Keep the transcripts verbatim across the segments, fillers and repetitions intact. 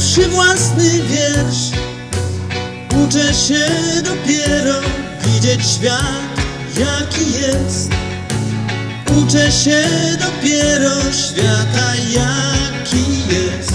pierwszy własny wiersz. Uczę się dopiero widzieć świat, jaki jest. Uczę się dopiero świata, jaki jest.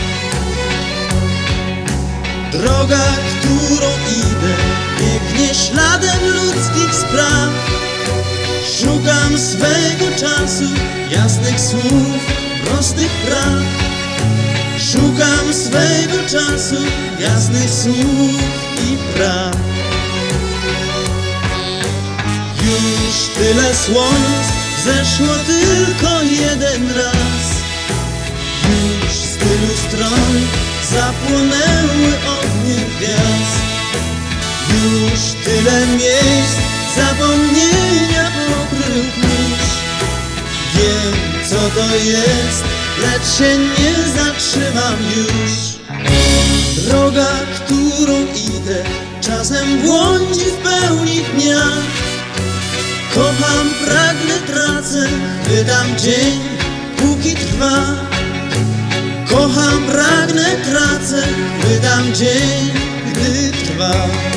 Droga, którą idę, biegnie śladem ludzkich spraw. Szukam swego czasu, jasnych słów, prostych praw. Szukam swego czasu, jasnych słów i praw. Już tyle słońc zeszło tylko jeden raz. Już z tylu stron zapłonęły ognie gwiazd. Już tyle miejsc zapomnienia pokrył kurz. Wiem, co to jest, lecz się nie zatrzymam już. Droga, którą idę, czasem błądzi w pełni dnia. Kocham, pragnę, tracę, wydam dzień, póki trwa. Kocham, pragnę, tracę, wydam dzień, gdy trwa.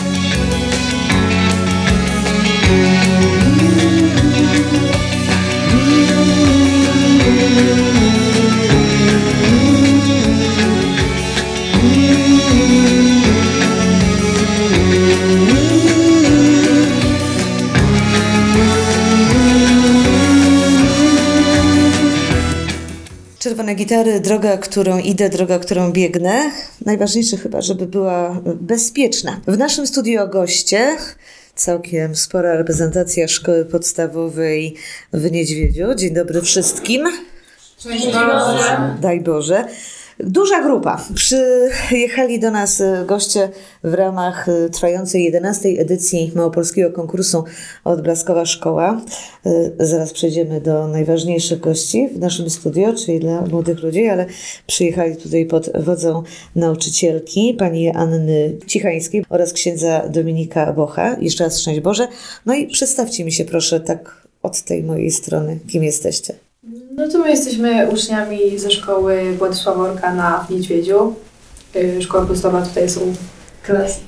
Czerwone gitary, droga, którą idę, droga, którą biegnę. Najważniejsze chyba, żeby była bezpieczna. W naszym studiu goście, całkiem spora reprezentacja szkoły podstawowej w Niedźwiedziu. Dzień dobry wszystkim. Cześć Boże. Daj Boże. Duża grupa. Przyjechali do nas goście w ramach trwającej jedenastej edycji małopolskiego konkursu Odblaskowa Szkoła. Zaraz przejdziemy do najważniejszych gości w naszym studio, czyli dla młodych ludzi, ale przyjechali tutaj pod wodzą nauczycielki, pani Anny Cichańskiej oraz księdza Dominika Bocha. Jeszcze raz szczęść Boże. No i przedstawcie mi się proszę tak od tej mojej strony, kim jesteście. No to my jesteśmy uczniami ze szkoły Władysława Orkana w Niedźwiedziu. Szkoła podstawowa, tutaj są klasy.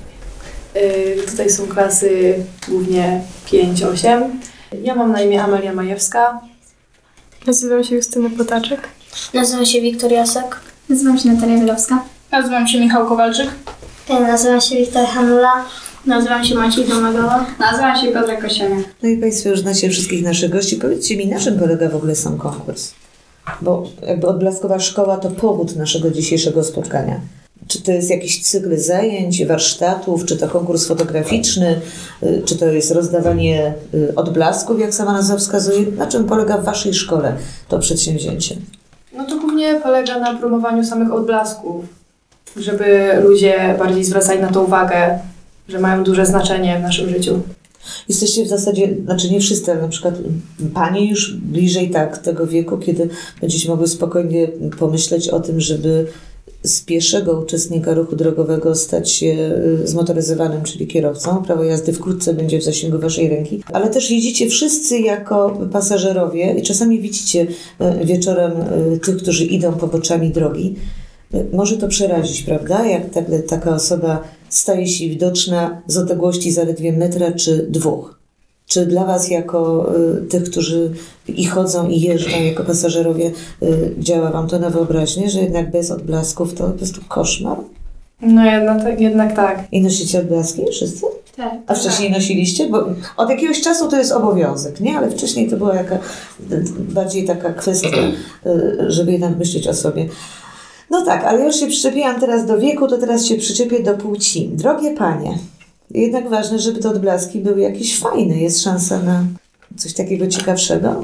Tutaj są klasy głównie pięć osiem. Ja mam na imię Amelia Majewska. Nazywam się Justyna Potaczek. Nazywam się Wiktor Jasek. Nazywam się Natalia Milowska. Nazywam się Michał Kowalczyk. Nazywam się Wiktor Hanula. Nazywam się Maciej Domagowa. Nazywam się Piotrek Kosiania. No i Państwo już znacie wszystkich naszych gości. Powiedzcie mi, na czym polega w ogóle sam konkurs? Bo jakby Odblaskowa Szkoła to powód naszego dzisiejszego spotkania. Czy to jest jakiś cykl zajęć, warsztatów, czy to konkurs fotograficzny, czy to jest rozdawanie odblasków, jak sama nazwa wskazuje? Na czym polega w Waszej szkole to przedsięwzięcie? No to głównie polega na promowaniu samych odblasków, żeby ludzie bardziej zwracali na to uwagę, że mają duże znaczenie w naszym życiu. Jesteście w zasadzie, znaczy nie wszyscy, ale na przykład panie już bliżej tak tego wieku, kiedy będziecie mogły spokojnie pomyśleć o tym, żeby z pieszego uczestnika ruchu drogowego stać się zmotoryzowanym, czyli kierowcą. Prawo jazdy wkrótce będzie w zasięgu Waszej ręki. Ale też jedziecie wszyscy jako pasażerowie i czasami widzicie wieczorem tych, którzy idą poboczami drogi. Może to przerazić, prawda? Jak tak, taka osoba staje się widoczna z odległości zaledwie metra czy dwóch. Czy dla Was jako y, tych, którzy i chodzą i jeżdżą jako pasażerowie, y, działa Wam to na wyobraźnię, że jednak bez odblasków to po prostu koszmar? No jednak tak. Jednak tak. I nosicie odblaski wszyscy? Tak. A wcześniej nosiliście? Bo od jakiegoś czasu to jest obowiązek, nie? Ale wcześniej to była jaka, bardziej taka kwestia, y, żeby jednak myśleć o sobie. No tak, ale już się przyczepiłam teraz do wieku, to teraz się przyczepię do płci. Drogie panie, jednak ważne, żeby te odblaski były jakieś fajne. Jest szansa na coś takiego ciekawszego?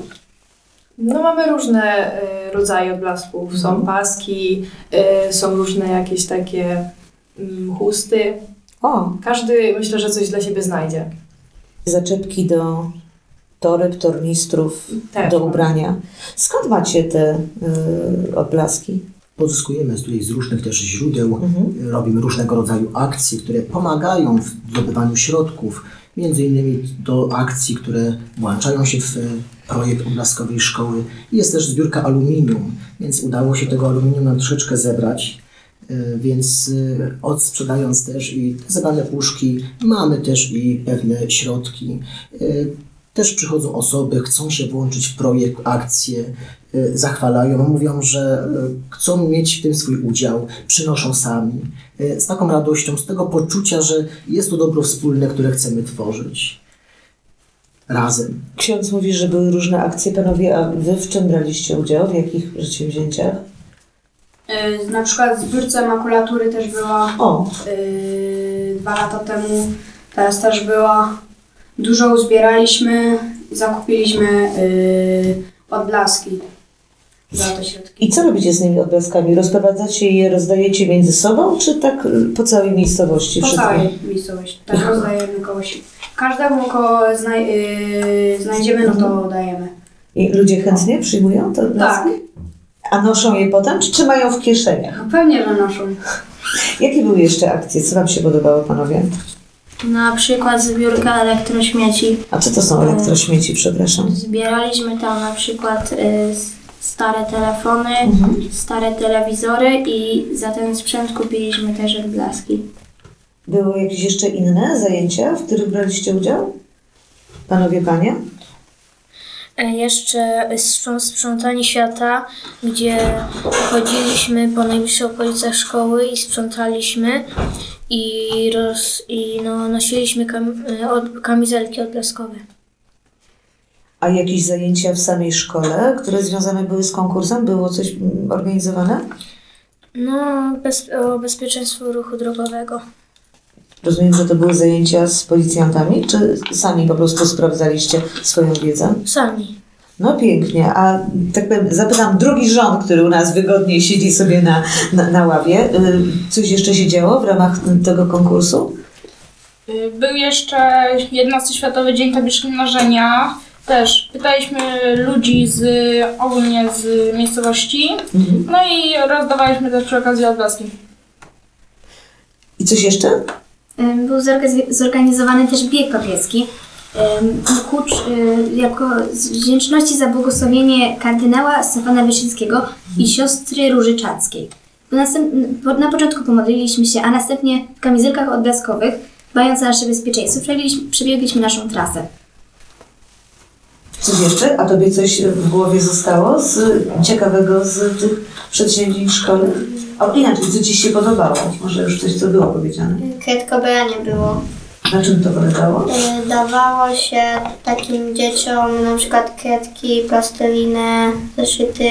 No mamy różne y, rodzaje odblasków. Mhm. Są paski, y, są różne jakieś takie y, chusty. O, Każdy myślę, że coś dla siebie znajdzie. zaczepki do toreb, tornistrów, Też do mamy. ubrania. Skąd macie te y, odblaski? Pozyskujemy tutaj z różnych też źródeł, Mhm. robimy różnego rodzaju akcje, które pomagają w zdobywaniu środków, między innymi do akcji, które włączają się w projekt Odblaskowej Szkoły. Jest też zbiórka aluminium, więc udało się tego aluminium nam troszeczkę zebrać. Więc odsprzedając też i te zebrane puszki, mamy też i pewne środki. Też przychodzą osoby, chcą się włączyć w projekt, akcję, zachwalają, mówią, że chcą mieć w tym swój udział, przynoszą sami. Z taką radością, z tego poczucia, że jest to dobro wspólne, które chcemy tworzyć razem. Ksiądz mówi, że były różne akcje. Panowie, a wy w czym braliście udział? W jakich przedsięwzięciach? Yy, na przykład w zbiórce makulatury też była O, yy, dwa lata temu, teraz też była. Dużo uzbieraliśmy, zakupiliśmy yy, odblaski za te środki. i co robicie z tymi odblaskami? Rozprowadzacie je, rozdajecie między sobą, czy tak y, po całej miejscowości? Po wszystko? całej miejscowości, tak rozdajemy kogoś. Każdemu, kogo znaj- yy, znajdziemy, no to dajemy. I ludzie chętnie przyjmują te odblaski? Tak. A noszą je potem, czy trzymają w kieszeniach? No pewnie, że noszą. Jakie były jeszcze akcje? Co wam się podobało, panowie? Na przykład zbiórka elektrośmieci. A co to są elektrośmieci, przepraszam? Zbieraliśmy tam na przykład y, s- stare telefony, Mhm. stare telewizory i za ten sprzęt kupiliśmy też odblaski. Były jakieś jeszcze inne zajęcia, w których braliście udział? Panowie, panie? Jeszcze sprząt- sprzątanie świata, gdzie chodziliśmy po najbliższych okolicach szkoły i sprzątaliśmy i, roz, i no, nosiliśmy kam, od, kamizelki odblaskowe. A jakieś zajęcia w samej szkole, które związane były z konkursem? Było coś mm, organizowane? No, bez, o bezpieczeństwo ruchu drogowego. Rozumiem, że to były zajęcia z policjantami, czy sami po prostu sprawdzaliście swoją wiedzę? Sami. No pięknie, a tak powiem, zapytam drugi rząd, który u nas wygodnie siedzi sobie na, na, na ławie. Y, Coś jeszcze się działo w ramach tego konkursu? Był jeszcze jedenasty Światowy Dzień Tabliczki Mnożenia. Też pytaliśmy ludzi z, ogólnie z miejscowości, Mhm. no i rozdawaliśmy też przy okazji odblaski. I coś jeszcze? Ym, Był zorganiz- zorganizowany też bieg papieski. Ym, Kucz, y, jako z wdzięczności za błogosławienie kardynała Stefana Wyszyńskiego i siostry Róży Czackiej. Po następ- po- Na początku pomodliliśmy się, a następnie w kamizelkach odblaskowych, dbając o nasze bezpieczeństwo, przebiegliśmy, przebiegliśmy naszą trasę. Coś jeszcze? A tobie coś w głowie zostało z ciekawego z tych przedsięwzięć szkoły? A inaczej, co ci się podobało? Może już coś, co było powiedziane. Kredkobranie było. Na czym to polegało? Y, Dawało się takim dzieciom na przykład kredki, plastelinę, zeszyty,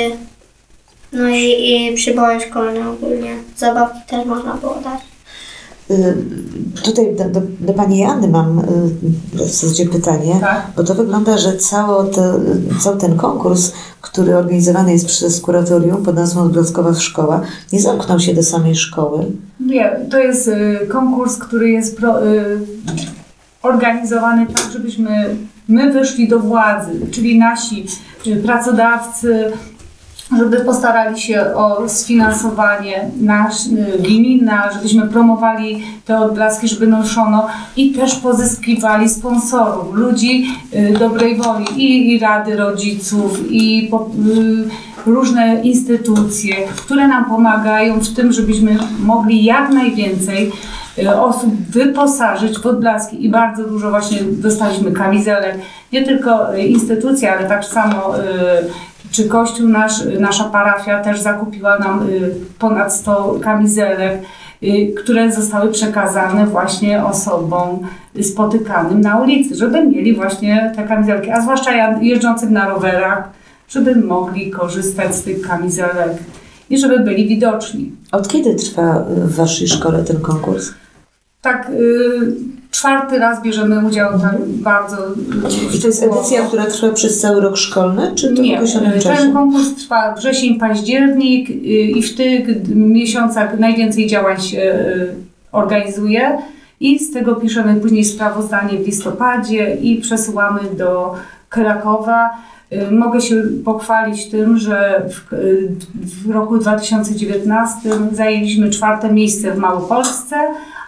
no i, i przyboje szkolne ogólnie. Zabawki też można było dać. Y, Tutaj do, do, do pani Joanny mam y, w zasadzie pytanie, Tak. bo to wygląda, że cały, to, cały ten konkurs, który organizowany jest przez kuratorium pod nazwą Odblaskowa Szkoła, nie zamknął się do samej szkoły. Nie, to jest y, konkurs, który jest pro, y, organizowany tak, żebyśmy my wyszli do władzy, czyli nasi y, pracodawcy, żeby postarali się o sfinansowanie nasz, y, gmina, żebyśmy promowali te odblaski, żeby noszono i też pozyskiwali sponsorów, ludzi y, dobrej woli i, i rady rodziców, i po, y, różne instytucje, które nam pomagają w tym, żebyśmy mogli jak najwięcej y, osób wyposażyć w odblaski i bardzo dużo właśnie dostaliśmy kamizelek, nie tylko y, instytucje, ale tak samo y, czy Kościół nasz, nasza parafia też zakupiła nam y, ponad sto kamizelek, y, które zostały przekazane właśnie osobom spotykanym na ulicy, żeby mieli właśnie te kamizelki, a zwłaszcza jeżdżących na rowerach, żeby mogli korzystać z tych kamizelek i żeby byli widoczni. Od kiedy trwa w waszej szkole ten konkurs? Tak, y, czwarty raz bierzemy udział tak bardzo. I to jest edycja, która trwa przez cały rok szkolny, czy to w Nie, określonym czasie? ten konkurs trwa wrzesień, październik y, i w tych miesiącach najwięcej działań się y, organizuje i z tego piszemy później sprawozdanie w listopadzie i przesyłamy do Krakowa. Y, Mogę się pochwalić tym, że w, y, w roku dwa tysiące dziewiętnastym zajęliśmy czwarte miejsce w Małopolsce,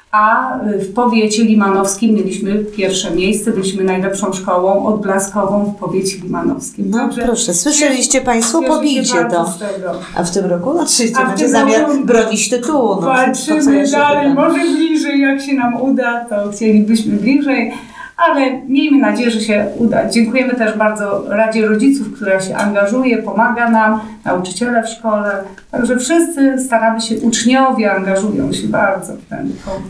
A w powiecie limanowskim mieliśmy pierwsze miejsce, byliśmy najlepszą szkołą odblaskową w powiecie limanowskim. No Także proszę, słyszeliście Państwo, cieszę się pobijcie bardzo to. z tego. A w tym roku? No oczywiście, A w macie tym zamiar roku bronić tytułu. No, to co ja Walczymy się dalej, pytam. może bliżej, jak się nam uda, to chcielibyśmy bliżej, ale miejmy nadzieję, że się uda. Dziękujemy też bardzo Radzie Rodziców, która się angażuje, pomaga nam, nauczyciele w szkole. Także wszyscy staramy się, uczniowie angażują się bardzo w ten konkurs.